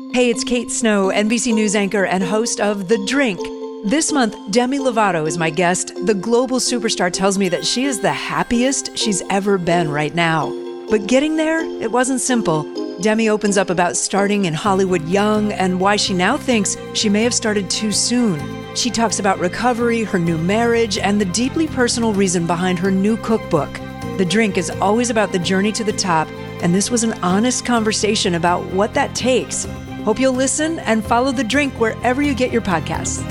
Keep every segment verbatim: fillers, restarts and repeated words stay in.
Hey, it's Kate Snow, N B C News anchor and host of The Drink. This month, Demi Lovato is my guest. The global superstar tells me that she is the happiest she's ever been right now. But getting there, it wasn't simple. Demi opens up about starting in Hollywood young and why she now thinks she may have started too soon. She talks about recovery, her new marriage, and the deeply personal reason behind her new cookbook. The Drink is always about the journey to the top, and this was an honest conversation about what that takes. Hope you'll listen and follow The Drink wherever you get your podcasts.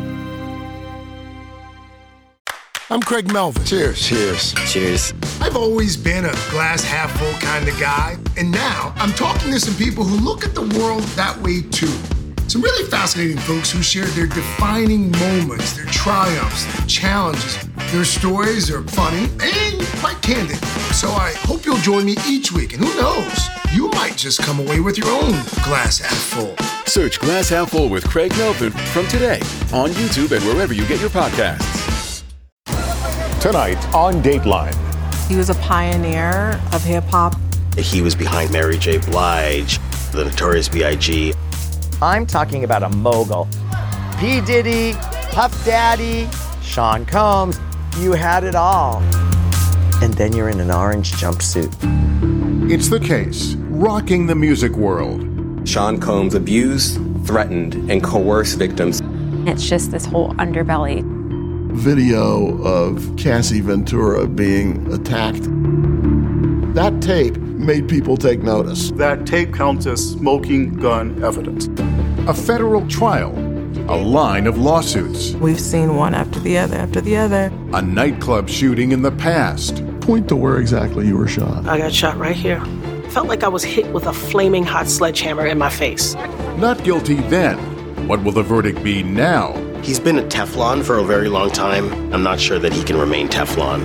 I'm Craig Melvin. Cheers. Cheers. Cheers. I've always been a glass half full kind of guy, and now I'm talking to some people who look at the world that way too. Some really fascinating folks who share their defining moments, their triumphs, their challenges. Their stories are funny and quite candid. So I hope you'll join me each week, and who knows, you might just come away with your own glass half full. Search Glass Half Full with Craig Melvin from today on YouTube and wherever you get your podcasts. Tonight on Dateline. He was a pioneer of hip-hop. He was behind Mary J. Blige, the Notorious B I G I'm talking about a mogul. P. Diddy, Puff Daddy, Sean Combs, you had it all. And then you're in an orange jumpsuit. It's The Case, rocking the music world. Sean Combs abused, threatened, and coerced victims. It's just this whole underbelly. Video of Cassie Ventura being attacked. That tape made people take notice. That tape counts as smoking gun evidence. A federal trial, a line of lawsuits. We've seen one after the other after the other. A nightclub shooting in the past. Point to where exactly you were shot. I got shot right here. Felt like I was hit with a flaming hot sledgehammer in my face. Not guilty then. What will the verdict be now? He's been a Teflon for a very long time. I'm not sure that he can remain Teflon.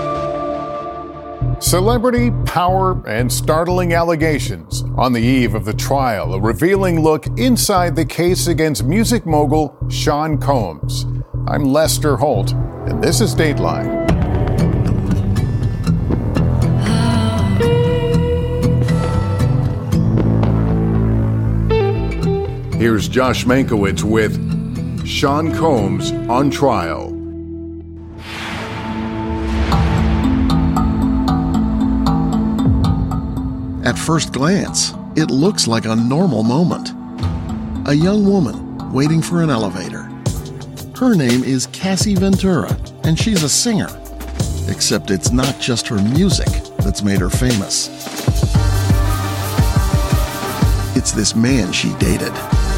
Celebrity, power, and startling allegations. On the eve of the trial, a revealing look inside the case against music mogul Sean Combs. I'm Lester Holt, and this is Dateline. Here's Josh Mankiewicz with Sean Combs on trial. At first glance, it looks like a normal moment. A young woman waiting for an elevator. Her name is Cassie Ventura, and she's a singer. Except it's not just her music that's made her famous. It's this man she dated.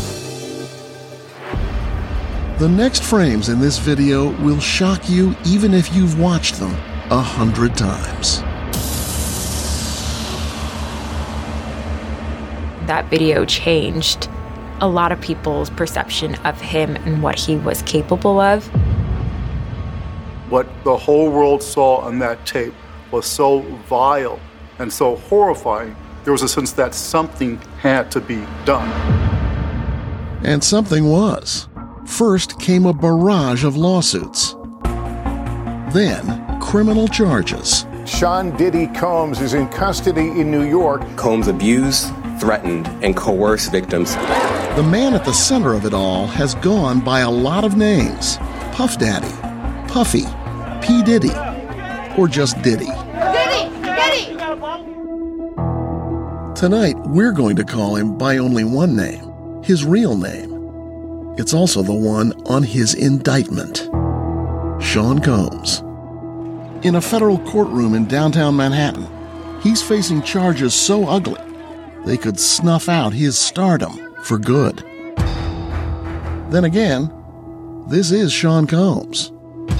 The next frames in this video will shock you even if you've watched them a hundred times. That video changed a lot of people's perception of him and what he was capable of. What the whole world saw on that tape was so vile and so horrifying, there was a sense that something had to be done. And something was. First came a barrage of lawsuits. Then, criminal charges. Sean Diddy Combs is in custody in New York. Combs abused, threatened, and coerced victims. The man at the center of it all has gone by a lot of names. Puff Daddy, Puffy, P. Diddy, or just Diddy. Diddy! Diddy! Tonight, we're going to call him by only one name, his real name. It's also the one on his indictment. Sean Combs. In a federal courtroom in downtown Manhattan, he's facing charges so ugly they could snuff out his stardom for good. Then again, this is Sean Combs.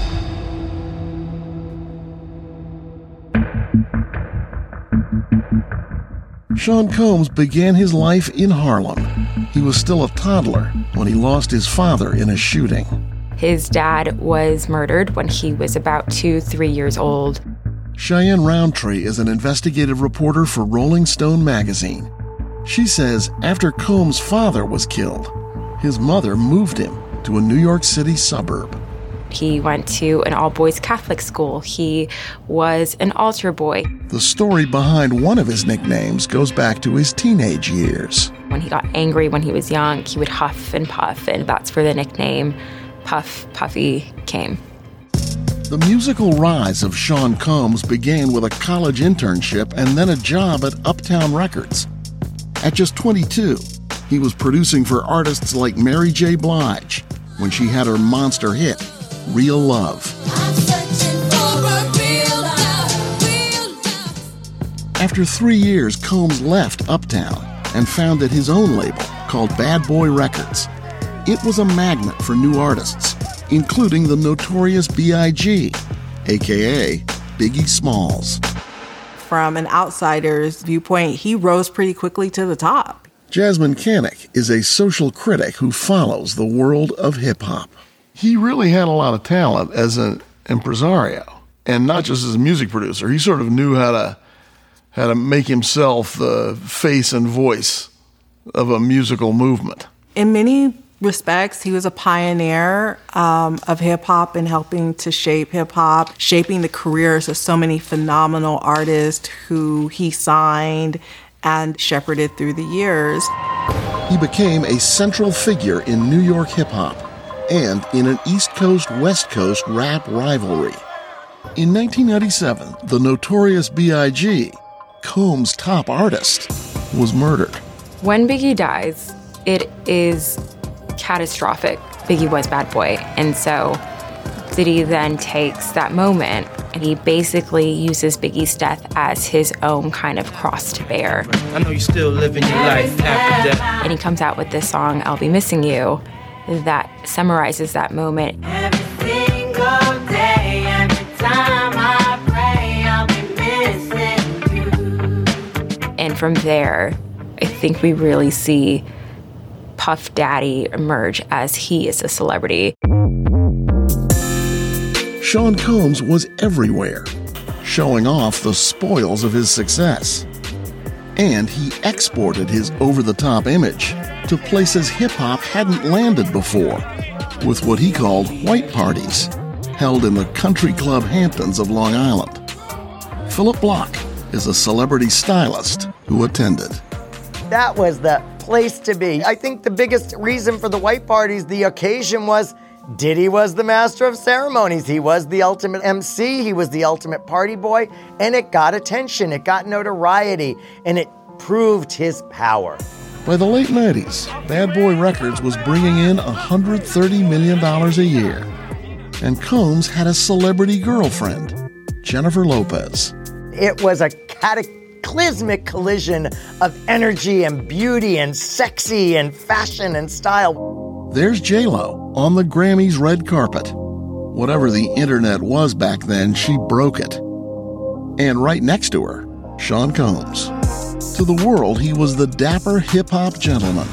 Sean Combs began his life in Harlem. He was still a toddler when he lost his father in a shooting. His dad was murdered when he was about two, three years old. Cheyenne Roundtree is an investigative reporter for Rolling Stone magazine. She says after Combs' father was killed, his mother moved him to a New York City suburb. He went to an all-boys Catholic school. He was an altar boy. The story behind one of his nicknames goes back to his teenage years. When he got angry when he was young, he would huff and puff, and that's where the nickname Puff Puffy came. The musical rise of Sean Combs began with a college internship and then a job at Uptown Records. At just twenty-two, he was producing for artists like Mary J. Blige when she had her monster hit, Real Love. After three years, Combs left Uptown and founded his own label called Bad Boy Records. It was a magnet for new artists, including the notorious B I G, a k a. Biggie Smalls. From an outsider's viewpoint, he rose pretty quickly to the top. Jasmine Canick is a social critic who follows the world of hip-hop. He really had a lot of talent as an impresario, and not just as a music producer. He sort of knew how to how to make himself the face and voice of a musical movement. In many respects, he was a pioneer um, of hip-hop and helping to shape hip-hop, shaping the careers of so many phenomenal artists who he signed and shepherded through the years. He became a central figure in New York hip-hop and in an East Coast-West Coast rap rivalry. In nineteen ninety-seven, the notorious B I G, Combs' top artist, was murdered. When Biggie dies, it is catastrophic. Biggie was Bad Boy, and so Diddy then takes that moment and he basically uses Biggie's death as his own kind of cross to bear. I know you're still living your life after death. And he comes out with this song, I'll Be Missing You, that summarizes that moment. Every single day, every time I pray, I'll be missing you. And from there, I think we really see Puff Daddy emerge as he is a celebrity. Sean Combs was everywhere, showing off the spoils of his success. And he exported his over-the-top image to places hip-hop hadn't landed before, with what he called white parties, held in the Country Club Hamptons of Long Island. Philip Block is a celebrity stylist who attended. That was the place to be. I think the biggest reason for the white parties, the occasion was Diddy was the master of ceremonies. He was the ultimate M C. He was the ultimate party boy. And it got attention. It got notoriety. And it proved his power. By the late nineties, Bad Boy Records was bringing in one hundred thirty million dollars a year. And Combs had a celebrity girlfriend, Jennifer Lopez. It was a cataclysmic collision of energy and beauty and sexy and fashion and style. There's J-Lo on the Grammys red carpet. Whatever the internet was back then, she broke it. And right next to her, Sean Combs. To the world, he was the dapper hip-hop gentleman.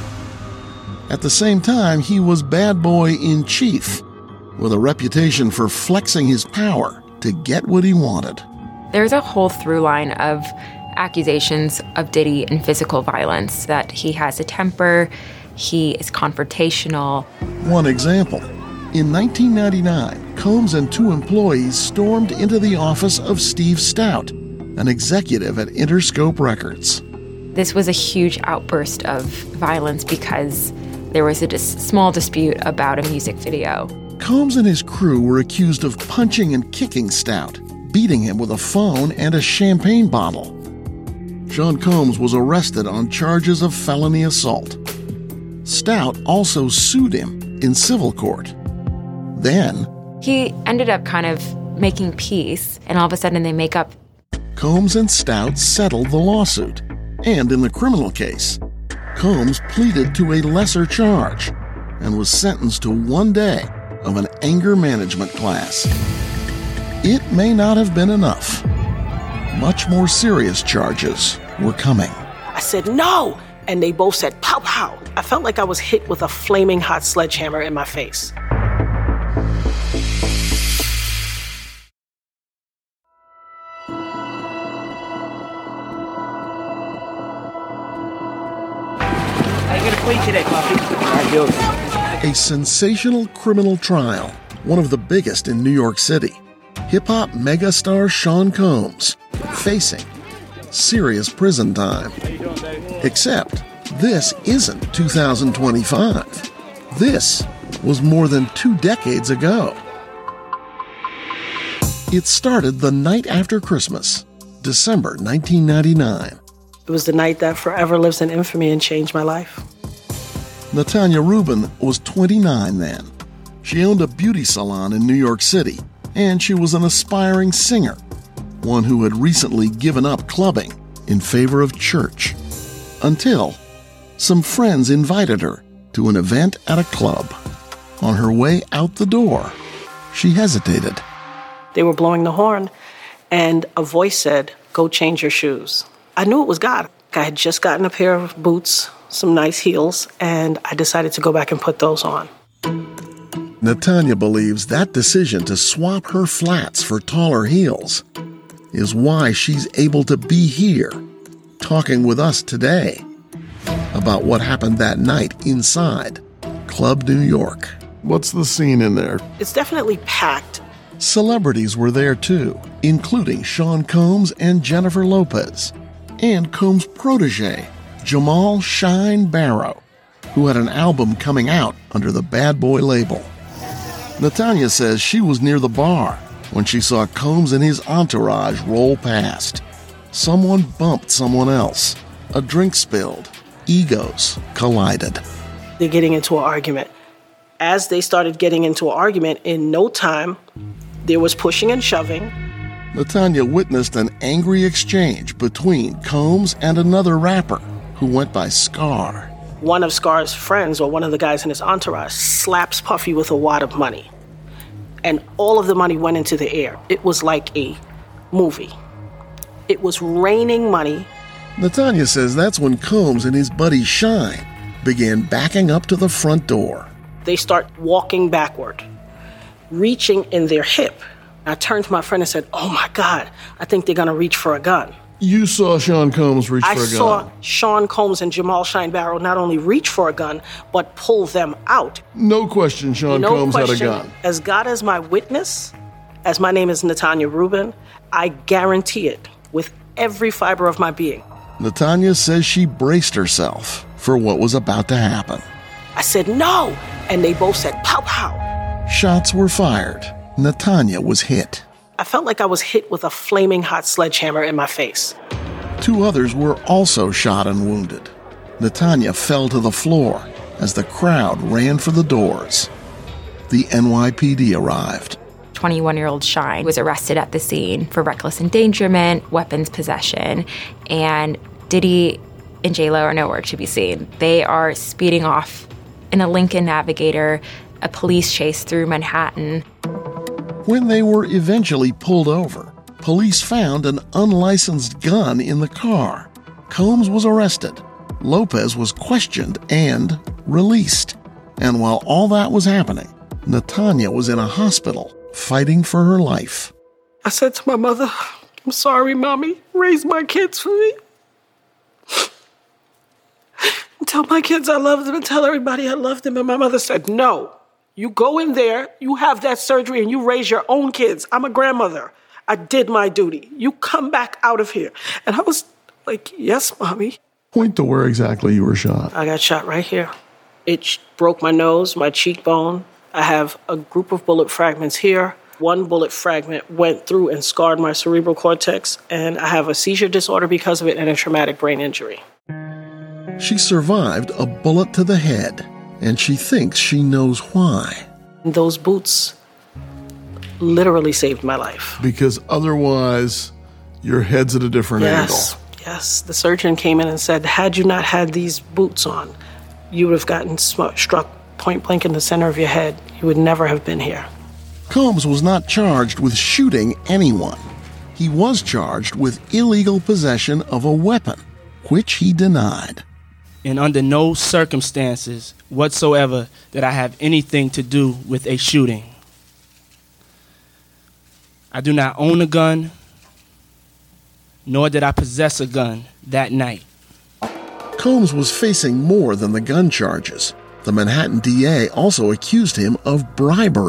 At the same time, he was bad boy in chief, with a reputation for flexing his power to get what he wanted. There's a whole through line of accusations of Diddy and physical violence, that he has a temper, he is confrontational. One example. In nineteen ninety-nine, Combs and two employees stormed into the office of Steve Stout, an executive at Interscope Records. This was a huge outburst of violence because there was a dis- small dispute about a music video. Combs and his crew were accused of punching and kicking Stout, beating him with a phone and a champagne bottle. Sean Combs was arrested on charges of felony assault. Stout also sued him in civil court. Then, he ended up kind of making peace, and all of a sudden they make up. Combs and Stout settled the lawsuit. And in the criminal case, Combs pleaded to a lesser charge and was sentenced to one day of an anger management class. It may not have been enough. Much more serious charges were coming. I said, no! And they both said, pow, pow. I felt like I was hit with a flaming hot sledgehammer in my face. How you gonna plead today, Puffy? A sensational criminal trial one of the biggest in New York City, hip-hop megastar Sean Combs, facing serious prison time. Except this isn't two thousand twenty-five. This was more than two decades ago. It started the night after Christmas, December nineteen ninety-nine. It was the night that forever lives in infamy and changed my life. Natanya Rubin was twenty-nine then. She owned a beauty salon in New York City, and she was an aspiring singer, one who had recently given up clubbing in favor of church. Until some friends invited her to an event at a club. On her way out the door, she hesitated. They were blowing the horn, and a voice said, "Go change your shoes." I knew it was God. I had just gotten a pair of boots, some nice heels, and I decided to go back and put those on. Natanya believes that decision to swap her flats for taller heels is why she's able to be here, talking with us today about what happened that night inside Club New York. What's the scene in there? It's definitely packed. Celebrities were there too, including Sean Combs and Jennifer Lopez, and Combs' protege, Jamal Shine Barrow, who had an album coming out under the Bad Boy label. Natanya says she was near the bar when she saw Combs and his entourage roll past. Someone bumped someone else. A drink spilled. Egos collided. They're getting into an argument. As they started getting into an argument, in no time, there was pushing and shoving. Natanya witnessed an angry exchange between Combs and another rapper who went by Scar. One of Scar's friends, or one of the guys in his entourage, slaps Puffy with a wad of money. And all of the money went into the air. It was like a movie. It was raining money. Natanya says that's when Combs and his buddy Shine began backing up to the front door. They start walking backward, reaching in their hip. I turned to my friend and said, "Oh my God, I think they're gonna reach for a gun." You saw Sean Combs reach I for a gun? I saw Sean Combs and Jamal Shine Barrow not only reach for a gun, but pull them out. No question Sean no Combs question. had a gun. As God is my witness, as my name is Natanya Rubin, I guarantee it with every fiber of my being. Natanya says she braced herself for what was about to happen. I said, "No!" And they both said, "Pow, pow." Shots were fired. Natanya was hit. I felt like I was hit with a flaming hot sledgehammer in my face. Two others were also shot and wounded. Natanya fell to the floor as the crowd ran for the doors. The N Y P D arrived. twenty-one-year-old Shine was arrested at the scene for reckless endangerment, weapons possession, and Diddy and J-Lo are nowhere to be seen. They are speeding off in a Lincoln Navigator, a police chase through Manhattan. When they were eventually pulled over, police found an unlicensed gun in the car. Combs was arrested. Lopez was questioned and released. And while all that was happening, Natanya was in a hospital fighting for her life. I said to my mother, "I'm sorry, Mommy. Raise my kids for me. Tell my kids I love them and tell everybody I love them." And my mother said, "No. You go in there, you have that surgery, and you raise your own kids. I'm a grandmother. I did my duty. You come back out of here." And I was like, "Yes, Mommy." Point to where exactly you were shot. I got shot right here. It sh- broke my nose, my cheekbone. I have a group of bullet fragments here. One bullet fragment went through and scarred my cerebral cortex, and I have a seizure disorder because of it and a traumatic brain injury. She survived a bullet to the head, and she thinks she knows why. Those boots literally saved my life. Because otherwise, your head's at a different yes, angle. Yes, the surgeon came in and said, had you not had these boots on, you would have gotten sm- struck point blank in the center of your head. You would never have been here. Combs was not charged with shooting anyone. He was charged with illegal possession of a weapon, which he denied. And under no circumstances whatsoever did I have anything to do with a shooting. I do not own a gun, nor did I possess a gun that night. Combs was facing more than the gun charges. The Manhattan D A also accused him of bribery.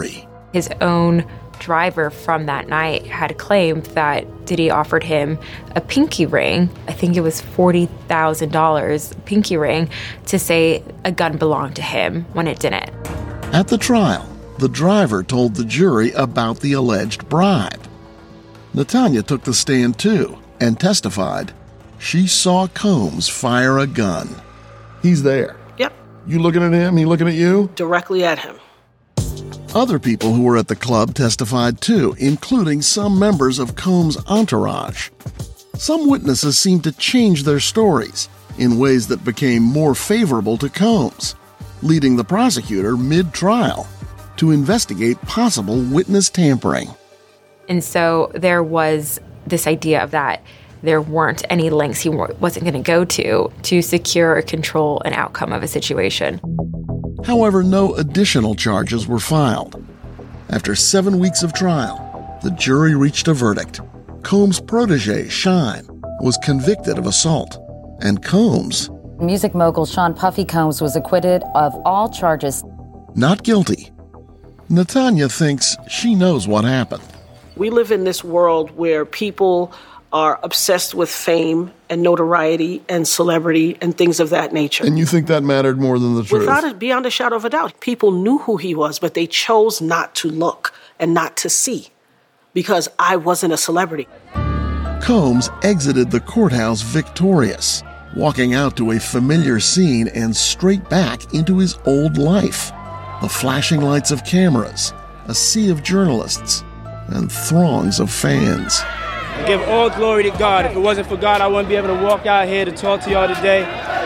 His own driver from that night had claimed that Diddy offered him a pinky ring. I think it was forty thousand dollars pinky ring to say a gun belonged to him when it didn't. At the trial, the driver told the jury about the alleged bribe. Natanya took the stand too and testified she saw Combs fire a gun. He's there. Yep. You looking at him? He looking at you? Directly at him. Other people who were at the club testified too, including some members of Combs' entourage. Some witnesses seemed to change their stories in ways that became more favorable to Combs, leading the prosecutor mid-trial to investigate possible witness tampering. And so there was this idea of that there weren't any lengths he wasn't going to go to to secure or control an outcome of a situation. However, no additional charges were filed. After seven weeks of trial, the jury reached a verdict. Combs' protege, Shine, was convicted of assault, and Combs, music mogul Sean Puffy Combs, was acquitted of all charges. Not guilty. Natanya thinks she knows what happened. We live in this world where people are obsessed with fame and notoriety and celebrity and things of that nature. And you think that mattered more than the truth? Without it, beyond a shadow of a doubt. People knew who he was, but they chose not to look and not to see because I wasn't a celebrity. Combs exited the courthouse victorious, walking out to a familiar scene and straight back into his old life. The flashing lights of cameras, a sea of journalists, and throngs of fans. I give all glory to God. If it wasn't for God, I wouldn't be able to walk out here to talk to y'all today.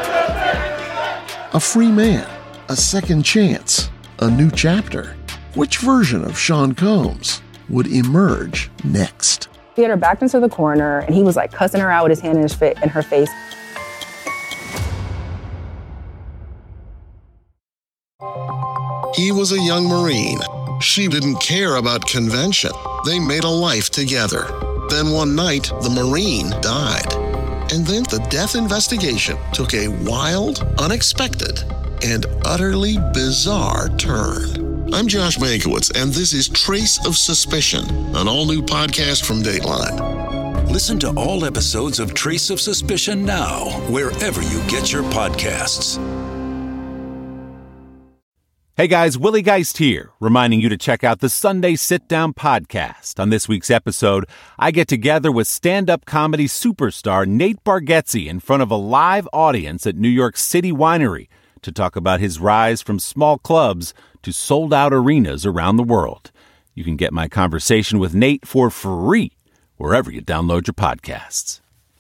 A free man, a second chance, a new chapter. Which version of Sean Combs would emerge next? He had her backed into the corner, and he was like cussing her out with his hand in, his fi- in her face. He was a young Marine. She didn't care about convention. They made a life together. Then one night, the Marine died. And then the death investigation took a wild, unexpected, and utterly bizarre turn. I'm Josh Mankiewicz, and this is Trace of Suspicion, an all-new podcast from Dateline. Listen to all episodes of Trace of Suspicion now, wherever you get your podcasts. Hey guys, Willie Geist here, reminding you to check out the Sunday Sit Down podcast. On this week's episode, I get together with stand-up comedy superstar Nate Bargatze in front of a live audience at New York City Winery to talk about his rise from small clubs to sold-out arenas around the world. You can get my conversation with Nate for free wherever you download your podcasts.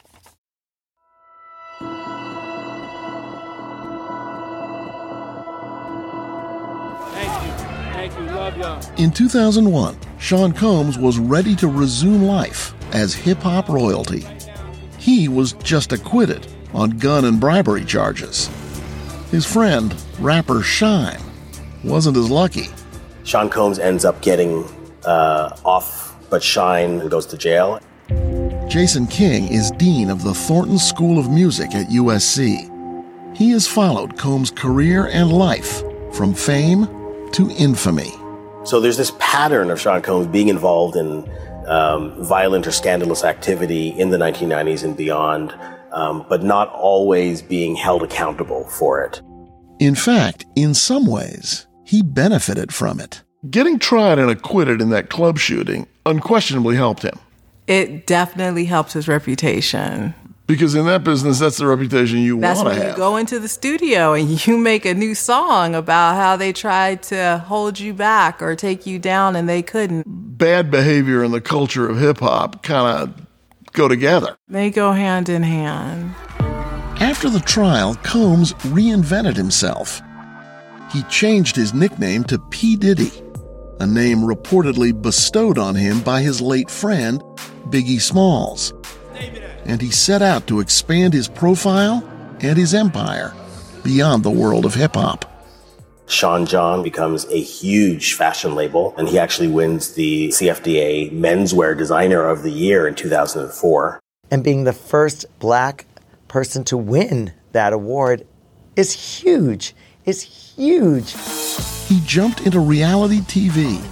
In two thousand one, Sean Combs was ready to resume life as hip-hop royalty. He was just acquitted on gun and bribery charges. His friend, rapper Shine, wasn't as lucky. Sean Combs ends up getting uh, off, but Shine goes to jail. Jason King is dean of the Thornton School of Music at U S C. He has followed Combs' career and life from fame to infamy. So there's this pattern of Sean Combs being involved in um, violent or scandalous activity in the nineteen nineties and beyond, um, but not always being held accountable for it. In fact, in some ways, he benefited from it. Getting tried and acquitted in that club shooting unquestionably helped him. It definitely helped his reputation. Because in that business, that's the reputation you want to have. That's when you go into the studio and you make a new song about how they tried to hold you back or take you down and they couldn't. Bad behavior and the culture of hip-hop kind of go together. They go hand in hand. After the trial, Combs reinvented himself. He changed his nickname to P. Diddy, a name reportedly bestowed on him by his late friend, Biggie Smalls. And he set out to expand his profile and his empire beyond the world of hip-hop. Sean John becomes a huge fashion label, and he actually wins the C F D A Menswear Designer of the Year in two thousand four. And being the first black person to win that award is huge. It's huge. He jumped into reality T V,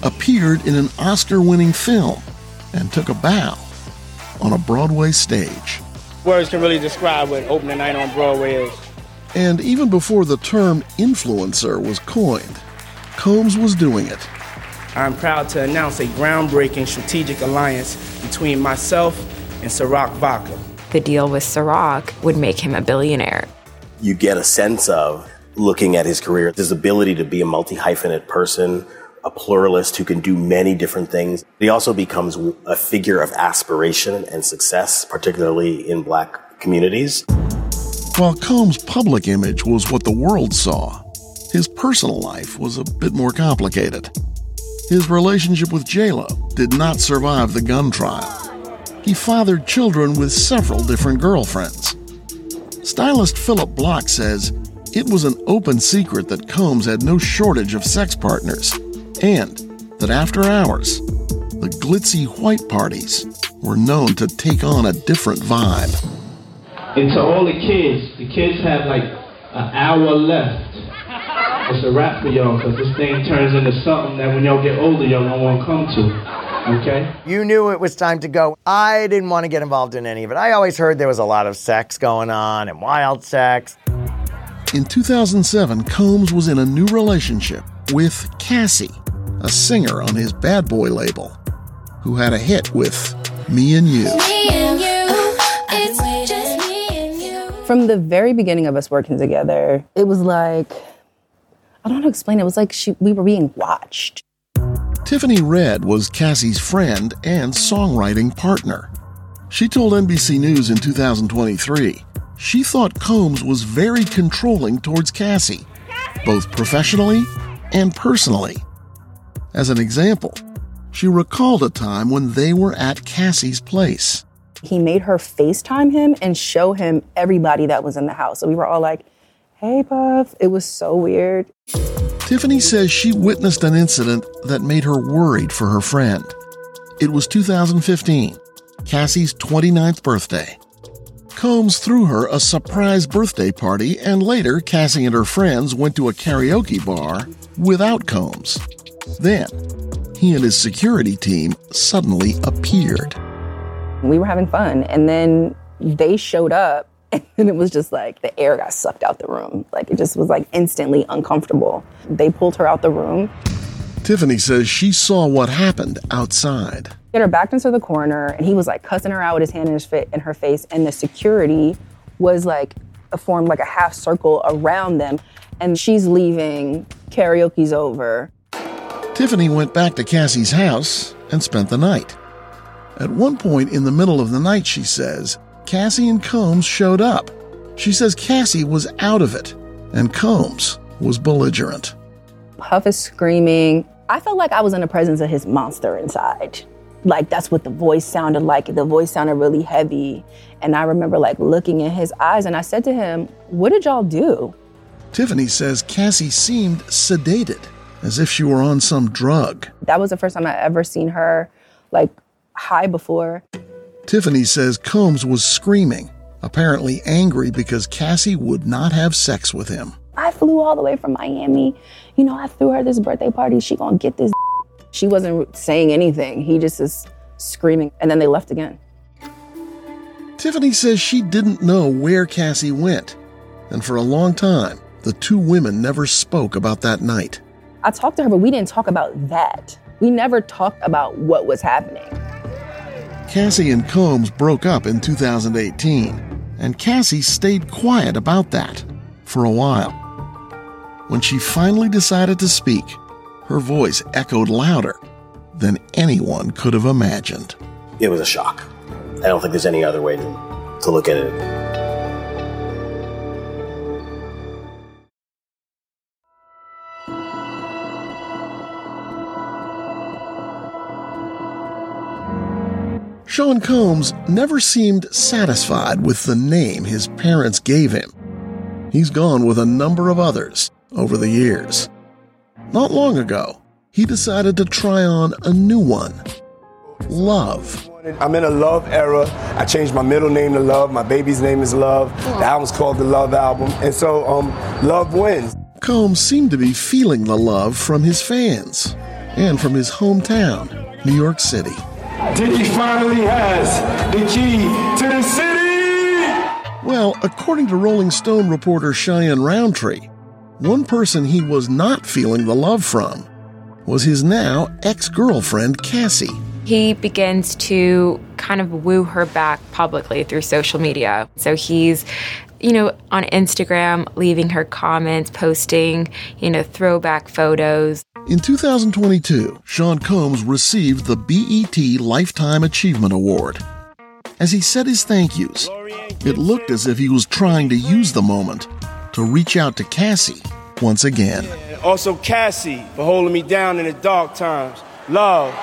appeared in an Oscar-winning film, and took a bow on a Broadway stage. Words can really describe what opening night on Broadway is. And even before the term influencer was coined, Combs was doing it. I'm proud to announce a groundbreaking strategic alliance between myself and Ciroc Vodka. The deal with Ciroc would make him a billionaire. You get a sense of, looking at his career, his ability to be a multi-hyphenate person, a pluralist who can do many different things. He also becomes a figure of aspiration and success, particularly in Black communities. While Combs' public image was what the world saw, his personal life was a bit more complicated. His relationship with J-Lo did not survive the gun trial. He fathered children with several different girlfriends. Stylist Philip Block says it was an open secret that Combs had no shortage of sex partners, and that after hours, the glitzy white parties were known to take on a different vibe. And to all the kids, the kids have like an hour left. It's a wrap for y'all, because this thing turns into something that when y'all get older, y'all don't want to come to, okay? You knew it was time to go. I didn't want to get involved in any of it. I always heard there was a lot of sex going on and wild sex. In two thousand seven, Combs was in a new relationship with Cassie, a singer on his Bad Boy label, who had a hit with Me and You. Me and you, it's just me and you. From the very beginning of us working together, it was like, I don't know how to explain it. It was like she, we were being watched. Tiffany Red was Cassie's friend and songwriting partner. She told N B C News in two thousand twenty-three she thought Combs was very controlling towards Cassie, both professionally and personally. As an example, she recalled a time when they were at Cassie's place. He made her FaceTime him and show him everybody that was in the house. So we were all like, hey, Puff. It was so weird. Tiffany says she witnessed an incident that made her worried for her friend. It was two thousand fifteen, Cassie's twenty-ninth birthday. Combs threw her a surprise birthday party, and later Cassie and her friends went to a karaoke bar without Combs. Then, he and his security team suddenly appeared. We were having fun, and then they showed up, and it was just like the air got sucked out the room. Like, it just was like instantly uncomfortable. They pulled her out the room. Tiffany says she saw what happened outside. Get her backed into the corner, and he was like cussing her out with his hand in, his fa- in her face, and the security was like formed like a half circle around them, and she's leaving, karaoke's over. Tiffany went back to Cassie's house and spent the night. At one point in the middle of the night, she says, Cassie and Combs showed up. She says Cassie was out of it, and Combs was belligerent. Puff is screaming. I felt like I was in the presence of his monster inside. Like, that's what the voice sounded like. The voice sounded really heavy. And I remember like looking in his eyes, and I said to him, what did y'all do? Tiffany says Cassie seemed sedated, as if she were on some drug. That was the first time I ever seen her like high before. Tiffany says Combs was screaming, apparently angry because Cassie would not have sex with him. I flew all the way from Miami. You know, I threw her this birthday party. She gonna get this. She wasn't saying anything. He just is screaming, and then they left again. Tiffany says she didn't know where Cassie went, and for a long time, the two women never spoke about that night. I talked to her, but we didn't talk about that. We never talked about what was happening. Cassie and Combs broke up in two thousand eighteen, and Cassie stayed quiet about that for a while. When she finally decided to speak, her voice echoed louder than anyone could have imagined. It was a shock. I don't think there's any other way to, to look at it. Sean Combs never seemed satisfied with the name his parents gave him. He's gone with a number of others over the years. Not long ago, he decided to try on a new one, Love. I'm in a Love era. I changed my middle name to Love. My baby's name is Love. The album's called The Love Album. And so, um, Love wins. Combs seemed to be feeling the love from his fans. and from his hometown, New York City. Diddy finally has the key to the city! Well, according to Rolling Stone reporter Cheyenne Roundtree, one person he was not feeling the love from was his now ex-girlfriend, Cassie. He begins to kind of woo her back publicly through social media. So he's, you know, on Instagram, leaving her comments, posting, you know, throwback photos. In two thousand twenty-two, Sean Combs received the B E T Lifetime Achievement Award. As he said his thank yous, it looked as if he was trying to use the moment to reach out to Cassie once again. Also Cassie for holding me down in the dark times. Love.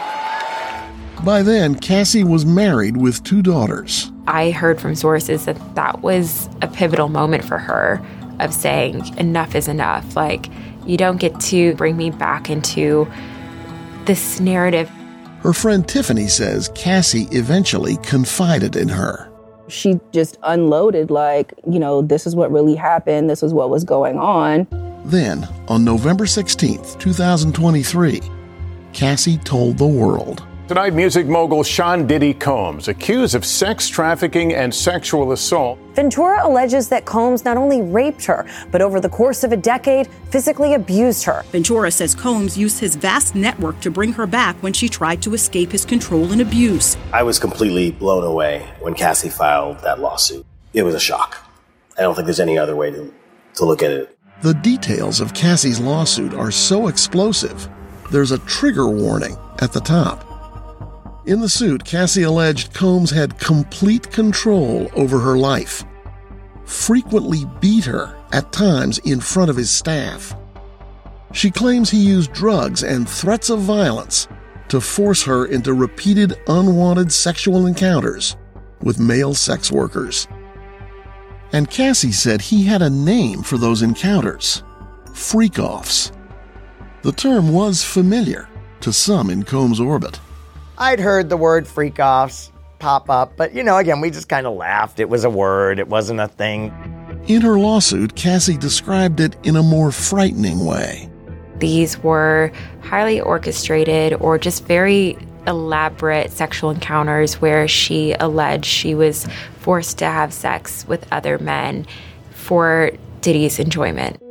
By then, Cassie was married with two daughters. I heard from sources that that was a pivotal moment for her of saying enough is enough. Like, you don't get to bring me back into this narrative. Her friend Tiffany says Cassie eventually confided in her. She just unloaded like, you know, this is what really happened. This is what was going on. Then, on November sixteenth, twenty twenty-three, Cassie told the world. Tonight, music mogul Sean Diddy Combs, accused of sex trafficking and sexual assault. Ventura alleges that Combs not only raped her, but over the course of a decade, physically abused her. Ventura says Combs used his vast network to bring her back when she tried to escape his control and abuse. I was completely blown away when Cassie filed that lawsuit. It was a shock. I don't think there's any other way to, to look at it. The details of Cassie's lawsuit are so explosive, there's a trigger warning at the top. In the suit, Cassie alleged Combs had complete control over her life, frequently beat her at times in front of his staff. She claims he used drugs and threats of violence to force her into repeated unwanted sexual encounters with male sex workers. And Cassie said he had a name for those encounters, freak-offs. The term was familiar to some in Combs' orbit. I'd heard the word freak-offs pop up, but, you know, again, we just kind of laughed. It was a word. It wasn't a thing. In her lawsuit, Cassie described it in a more frightening way. These were highly orchestrated or just very elaborate sexual encounters where she alleged she was forced to have sex with other men for Diddy's enjoyment.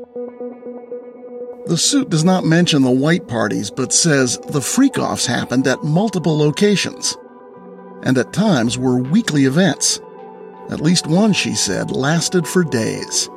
The suit does not mention the white parties, but says the freak-offs happened at multiple locations, and at times were weekly events. At least one, she said, lasted for days.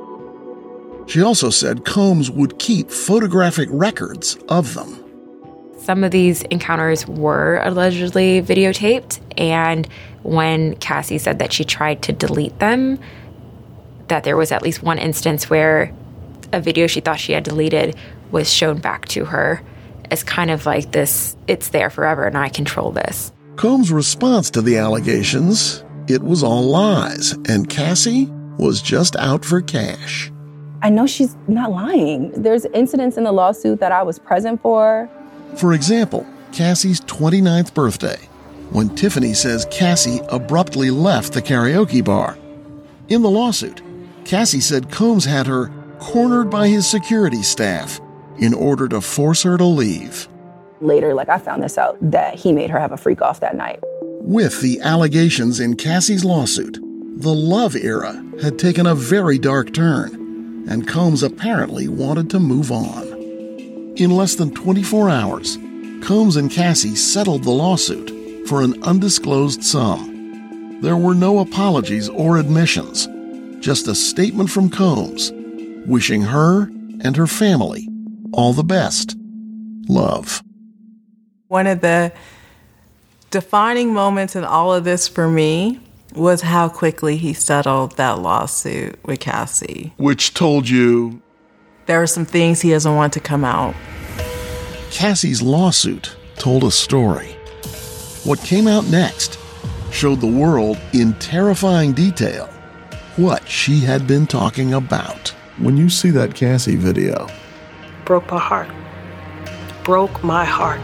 She also said Combs would keep photographic records of them. Some of these encounters were allegedly videotaped, and when Cassie said that she tried to delete them, that there was at least one instance where a video she thought she had deleted was shown back to her as kind of like this, it's there forever and I control this. Combs' response to the allegations, it was all lies, and Cassie was just out for cash. I know she's not lying. There's incidents in the lawsuit that I was present for. For example, Cassie's twenty-ninth birthday, when Tiffany says Cassie abruptly left the karaoke bar. In the lawsuit, Cassie said Combs had her cornered by his security staff in order to force her to leave. Later, like I found this out, that he made her have a freak off that night. With the allegations in Cassie's lawsuit, the love era had taken a very dark turn, and Combs apparently wanted to move on. In less than twenty-four hours, Combs and Cassie settled the lawsuit for an undisclosed sum. There were no apologies or admissions, just a statement from Combs wishing her and her family all the best. Love. One of the defining moments in all of this for me was how quickly he settled that lawsuit with Cassie. Which told you? There are some things he doesn't want to come out. Cassie's lawsuit told a story. What came out next showed the world in terrifying detail what she had been talking about. When you see that Cassie video, broke my heart. Broke my heart.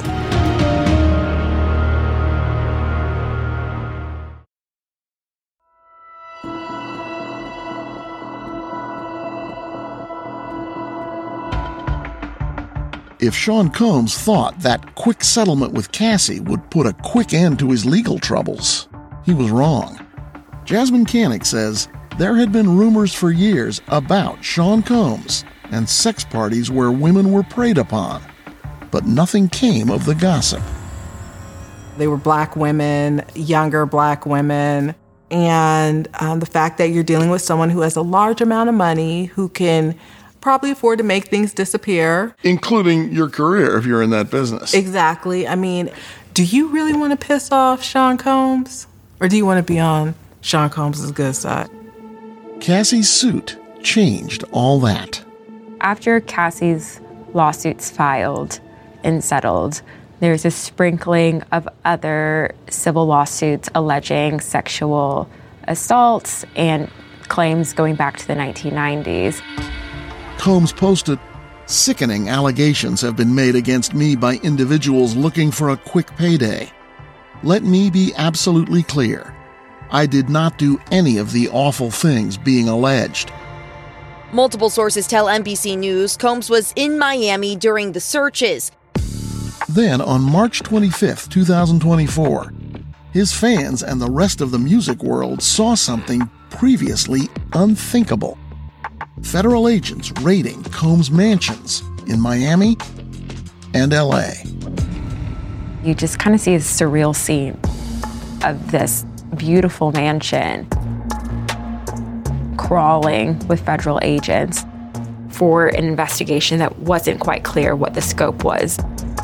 If Sean Combs thought that quick settlement with Cassie would put a quick end to his legal troubles, he was wrong. Jasmine Canick says there had been rumors for years about Sean Combs and sex parties where women were preyed upon, but nothing came of the gossip. They were black women, younger black women, and um, the fact that you're dealing with someone who has a large amount of money, who can probably afford to make things disappear. Including your career if you're in that business. Exactly. I mean, do you really want to piss off Sean Combs? Or do you want to be on Sean Combs' good side? Cassie's suit changed all that. After Cassie's lawsuits filed and settled, there's a sprinkling of other civil lawsuits alleging sexual assaults and claims going back to the nineteen nineties. Combs posted, "Sickening allegations have been made against me by individuals looking for a quick payday. Let me be absolutely clear. I did not do any of the awful things being alleged." Multiple sources tell N B C News Combs was in Miami during the searches. Then, on March twenty-fifth, twenty twenty-four, his fans and the rest of the music world saw something previously unthinkable. Federal agents raiding Combs' mansions in Miami and L A. You just kind of see a surreal scene of this beautiful mansion crawling with federal agents for an investigation that wasn't quite clear what the scope was.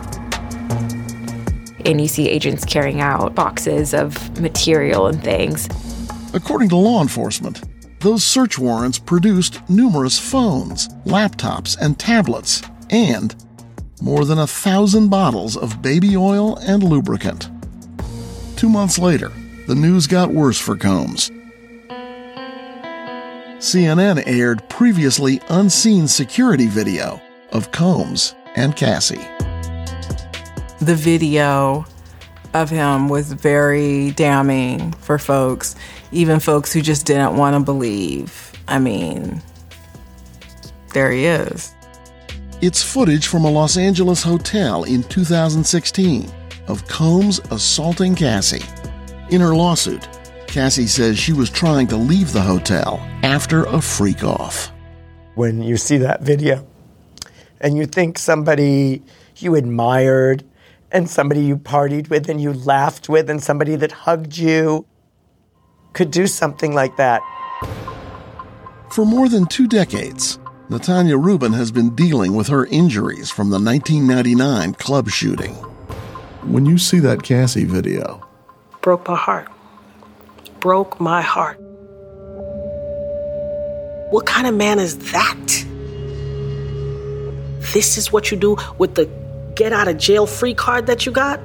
And you see agents carrying out boxes of material and things. According to law enforcement, those search warrants produced numerous phones, laptops, and tablets, and more than a thousand bottles of baby oil and lubricant. Two months later, the news got worse for Combs. C N N aired previously unseen security video of Combs and Cassie. The video of him was very damning for folks, even folks who just didn't want to believe. I mean, there he is. It's footage from a Los Angeles hotel in two thousand sixteen of Combs assaulting Cassie. In her lawsuit, Cassie says she was trying to leave the hotel after a freak-off. When you see that video and you think somebody you admired and somebody you partied with and you laughed with and somebody that hugged you could do something like that. For more than two decades, Natanya Rubin has been dealing with her injuries from the nineteen ninety-nine club shooting. When you see that Cassie video, broke my heart. Broke my heart. What kind of man is that? This is what you do with the get out of jail free card that you got?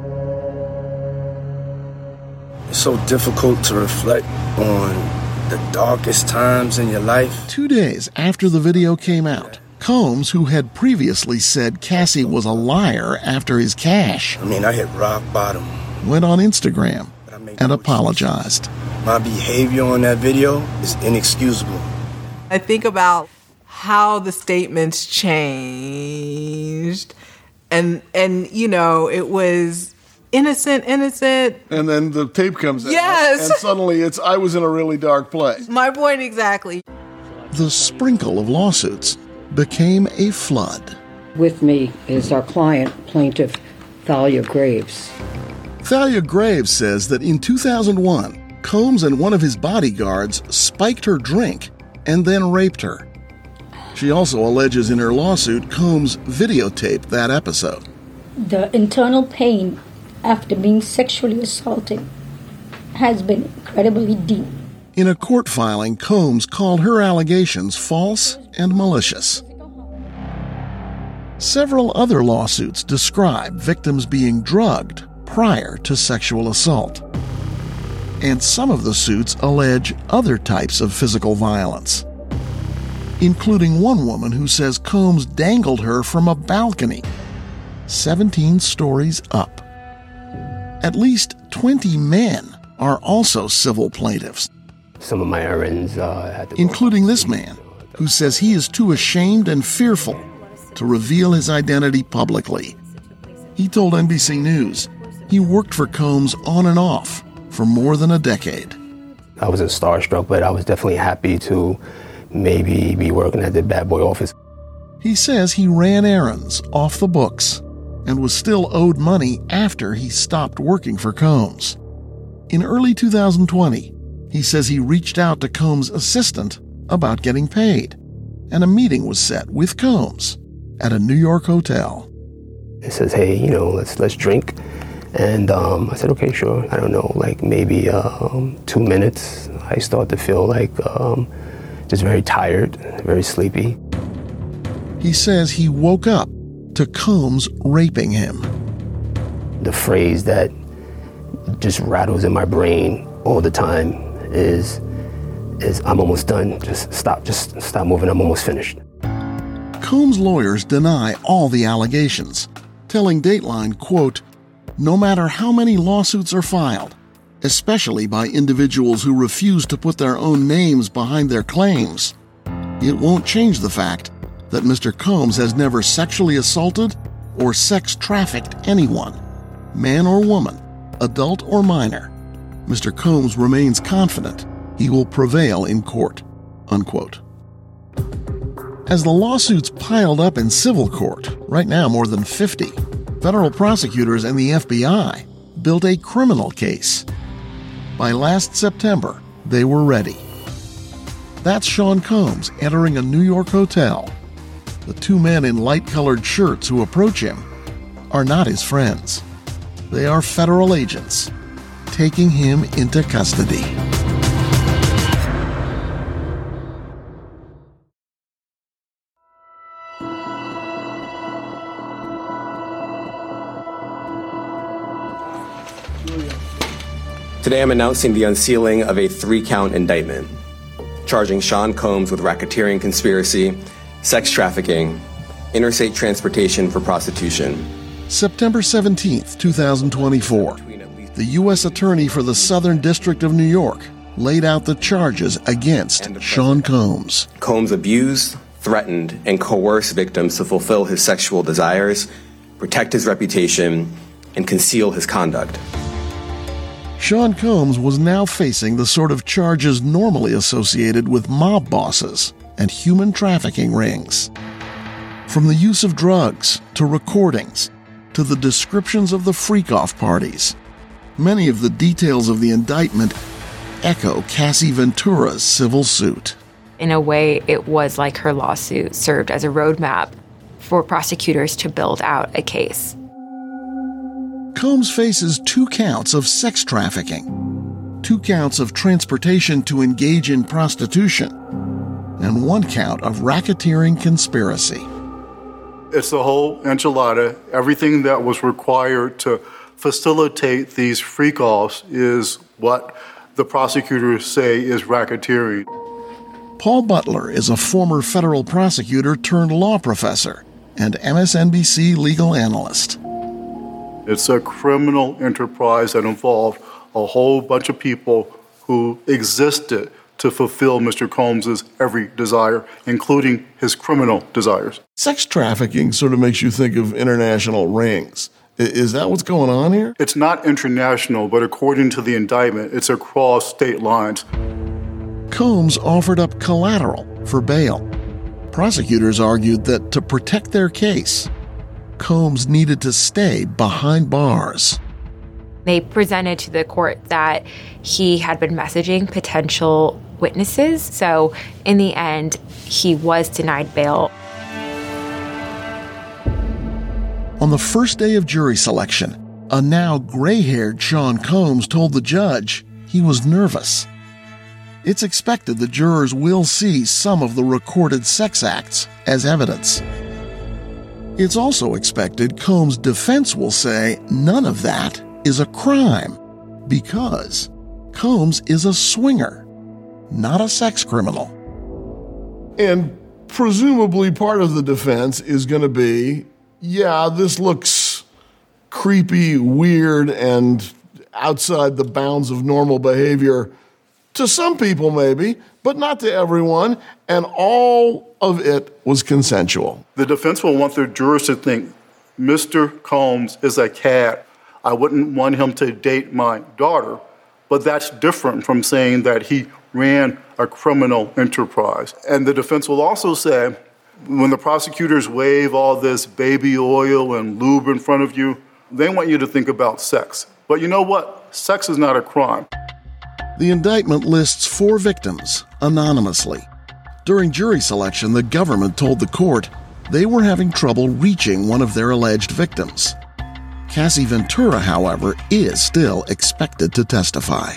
It's so difficult to reflect on the darkest times in your life. Two days after the video came out, Combs, who had previously said Cassie was a liar after his cash, I mean, I hit rock bottom. went on Instagram and apologized. My behavior on that video is inexcusable. I think about how the statements changed, and and you know, it was innocent, innocent. And then the tape comes out. Yes. And suddenly it's, I was in a really dark place. My point exactly. The sprinkle of lawsuits became a flood. With me is our client, plaintiff Thalia Graves. Thalia Graves says that in two thousand one, Combs and one of his bodyguards spiked her drink and then raped her. She also alleges in her lawsuit Combs videotaped that episode. The internal pain after being sexually assaulted has been incredibly deep. In a court filing, Combs called her allegations false and malicious. Several other lawsuits describe victims being drugged prior to sexual assault. And some of the suits allege other types of physical violence, including one woman who says Combs dangled her from a balcony, seventeen stories up. At least twenty men are also civil plaintiffs. Some of my errands uh, had to including this man, who says he is too ashamed and fearful to reveal his identity publicly. He told N B C News he worked for Combs on and off for more than a decade. I wasn't starstruck, but I was definitely happy to maybe be working at the Bad Boy office. He says he ran errands off the books and was still owed money after he stopped working for Combs. In early two thousand twenty, he says he reached out to Combs' assistant about getting paid, and a meeting was set with Combs at a New York hotel. He says, hey, you know, let's let's drink. And um, I said, okay, sure. I don't know, like maybe um, two minutes. I start to feel like um, just very tired, very sleepy. He says he woke up to Combs raping him. The phrase that just rattles in my brain all the time is, is I'm almost done. Just stop, just stop moving. I'm almost finished. Combs' lawyers deny all the allegations, telling Dateline, quote, no matter how many lawsuits are filed, especially by individuals who refuse to put their own names behind their claims, it won't change the fact that Mister Combs has never sexually assaulted or sex trafficked anyone, man or woman, adult or minor. Mister Combs remains confident he will prevail in court, unquote. As the lawsuits piled up in civil court, right now more than fifty, federal prosecutors and the F B I built a criminal case. By last September, they were ready. That's Sean Combs entering a New York hotel. The two men in light-colored shirts who approach him are not his friends. They are federal agents taking him into custody. Today I'm announcing the unsealing of a three-count indictment, charging Sean Combs with racketeering conspiracy, sex trafficking, interstate transportation for prostitution. September seventeenth, twenty twenty-four, the U S Attorney for the Southern District of New York laid out the charges against Sean Combs. Combs abused, threatened, and coerced victims to fulfill his sexual desires, protect his reputation, and conceal his conduct. Sean Combs was now facing the sort of charges normally associated with mob bosses and human trafficking rings. From the use of drugs to recordings to the descriptions of the freak-off parties, many of the details of the indictment echo Cassie Ventura's civil suit. In a way, it was like her lawsuit served as a roadmap for prosecutors to build out a case. Combs faces two counts of sex trafficking, two counts of transportation to engage in prostitution, and one count of racketeering conspiracy. It's the whole enchilada. Everything that was required to facilitate these freak-offs is what the prosecutors say is racketeering. Paul Butler is a former federal prosecutor turned law professor and M S N B C legal analyst. It's a criminal enterprise that involved a whole bunch of people who existed to fulfill Mister Combs's every desire, including his criminal desires. Sex trafficking sort of makes you think of international rings. Is that what's going on here? It's not international, but according to the indictment, it's across state lines. Combs offered up collateral for bail. Prosecutors argued that to protect their case, Combs needed to stay behind bars. They presented to the court that he had been messaging potential witnesses. So in the end, he was denied bail. On the first day of jury selection, a now gray-haired Sean Combs told the judge he was nervous. It's expected the jurors will see some of the recorded sex acts as evidence. It's also expected Combs' defense will say none of that is a crime because Combs is a swinger, not a sex criminal. And presumably part of the defense is going to be, yeah, this looks creepy, weird, and outside the bounds of normal behavior to some people maybe, but not to everyone. And all of it was consensual. The defense will want their jurors to think Mister Combs is a cat. I wouldn't want him to date my daughter, but that's different from saying that he ran a criminal enterprise. And the defense will also say, when the prosecutors wave all this baby oil and lube in front of you, they want you to think about sex. But you know what? Sex is not a crime. The indictment lists four victims anonymously. During jury selection, the government told the court they were having trouble reaching one of their alleged victims. Cassie Ventura, however, is still expected to testify.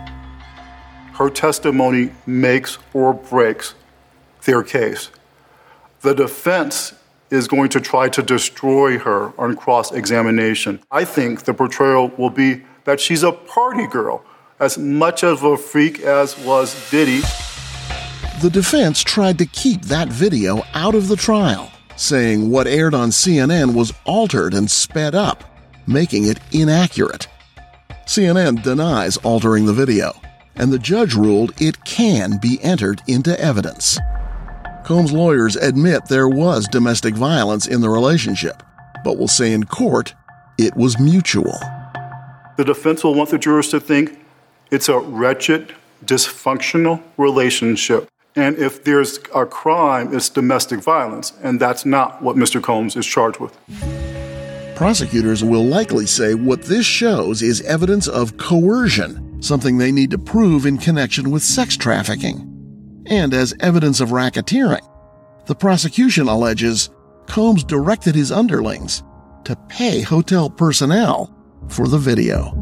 Her testimony makes or breaks their case. The defense is going to try to destroy her on cross-examination. I think the portrayal will be that she's a party girl, as much of a freak as was Diddy. The defense tried to keep that video out of the trial, saying what aired on C N N was altered and sped up, making it inaccurate. C N N denies altering the video, and the judge ruled it can be entered into evidence. Combs' lawyers admit there was domestic violence in the relationship, but will say in court it was mutual. The defense will want the jurors to think it's a wretched, dysfunctional relationship. And if there's a crime, it's domestic violence, and that's not what Mister Combs is charged with. Prosecutors will likely say what this shows is evidence of coercion, something they need to prove in connection with sex trafficking. And as evidence of racketeering, the prosecution alleges Combs directed his underlings to pay hotel personnel for the video.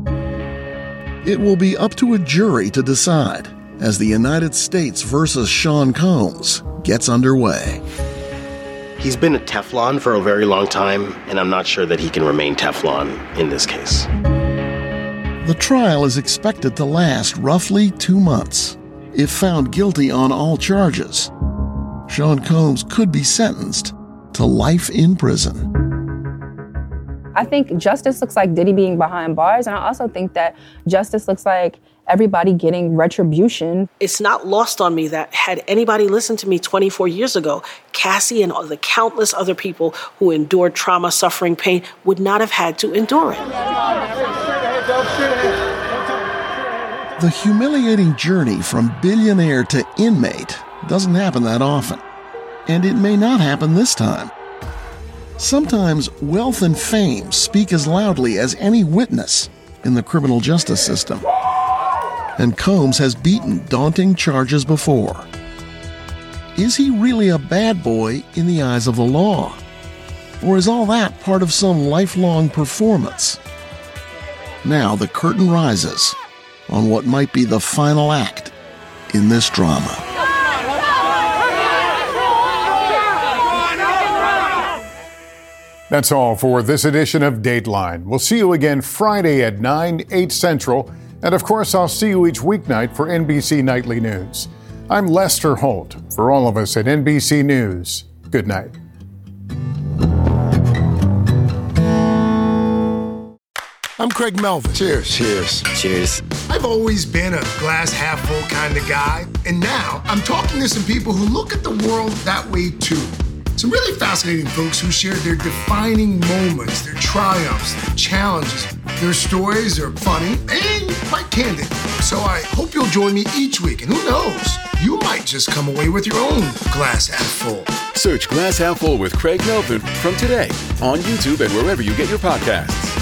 It will be up to a jury to decide as the United States versus Sean Combs gets underway. He's been a Teflon for a very long time, and I'm not sure that he can remain Teflon in this case. The trial is expected to last roughly two months. If found guilty on all charges, Sean Combs could be sentenced to life in prison. I think justice looks like Diddy being behind bars, and I also think that justice looks like everybody getting retribution. It's not lost on me that had anybody listened to me twenty-four years ago, Cassie and all the countless other people who endured trauma, suffering, pain would not have had to endure it. The humiliating journey from billionaire to inmate doesn't happen that often, and it may not happen this time. Sometimes wealth and fame speak as loudly as any witness in the criminal justice system. And Combs has beaten daunting charges before. Is he really a bad boy in the eyes of the law? Or is all that part of some lifelong performance? Now the curtain rises on what might be the final act in this drama. That's all for this edition of Dateline. We'll see you again Friday at nine, eight Central. And of course, I'll see you each weeknight for N B C Nightly News. I'm Lester Holt. For all of us at N B C News, good night. I'm Craig Melvin. Cheers. Cheers. Cheers. I've always been a glass half full kind of guy, and now I'm talking to some people who look at the world that way too. Some really fascinating folks who share their defining moments, their triumphs, their challenges. Their stories are funny and quite candid. So I hope you'll join me each week, and who knows, you might just come away with your own glass half full. Search Glass Half Full with Craig Melvin from today on YouTube and wherever you get your podcasts.